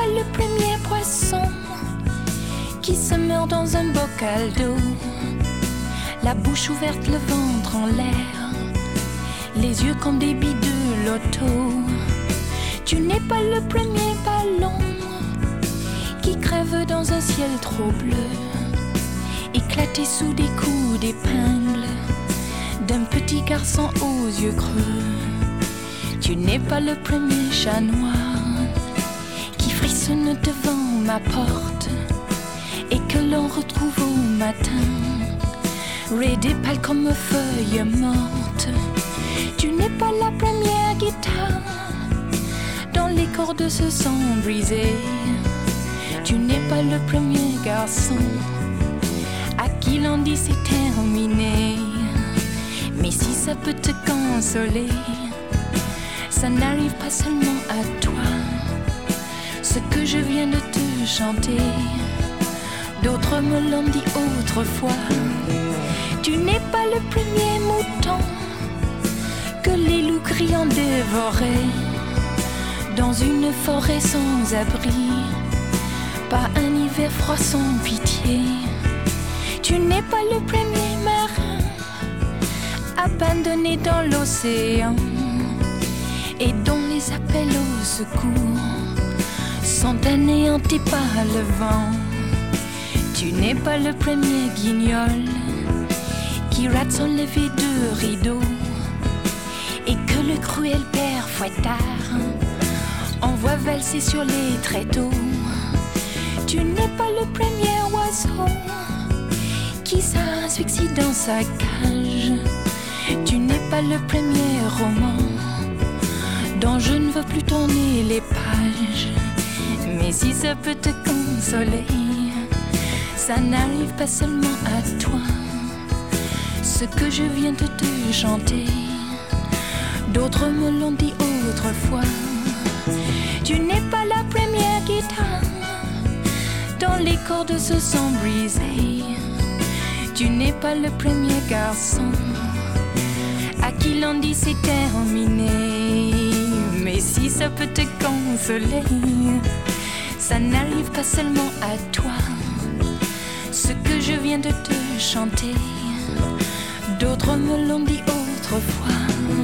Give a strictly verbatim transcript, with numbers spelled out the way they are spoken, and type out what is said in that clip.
le premier poisson qui se meurt dans un bocal d'eau, la bouche ouverte, le ventre en l'air, les yeux comme des billes de loto. Tu n'es pas le premier ballon qui crève dans un ciel trop bleu, éclaté sous des coups d'épingle d'un petit garçon aux yeux creux. Tu n'es pas le premier chat noir qui frissonne devant ma porte et que l'on retrouve au matin, raide et pâle comme feuille morte. Tu n'es pas la première guitare dont les cordes se sont brisées. Tu n'es pas le premier garçon à qui l'on dit c'est terminé. Mais si ça peut te consoler, ça n'arrive pas seulement à toi. Ce que je viens de te chanter, d'autres me l'ont dit autrefois. Tu n'es pas le premier mouton que les loups gris ont dévoré dans une forêt sans abri, pas un hiver froid sans pitié. Tu n'es pas le premier marin abandonné dans l'océan et dont les appels au secours sont anéantis par le vent. Tu n'es pas le premier guignol qui rate son lever de rideau et que le cruel père Fouettard envoie valser sur les tréteaux. Tu n'es pas le premier oiseau qui s'asphyxie dans sa cage. Tu n'es pas le premier roman dont je ne veux plus tourner les pages. Mais si ça peut te consoler, ça n'arrive pas seulement à toi. Ce que je viens de te chanter, d'autres me l'ont dit autrefois. Tu n'es pas la première guitare dont les cordes se sont brisées. Tu n'es pas le premier garçon à qui l'on dit c'est terminé. Mais si ça peut te consoler, ça n'arrive pas seulement à toi. Ce que je viens de te chanter, d'autres me l'ont dit autrefois.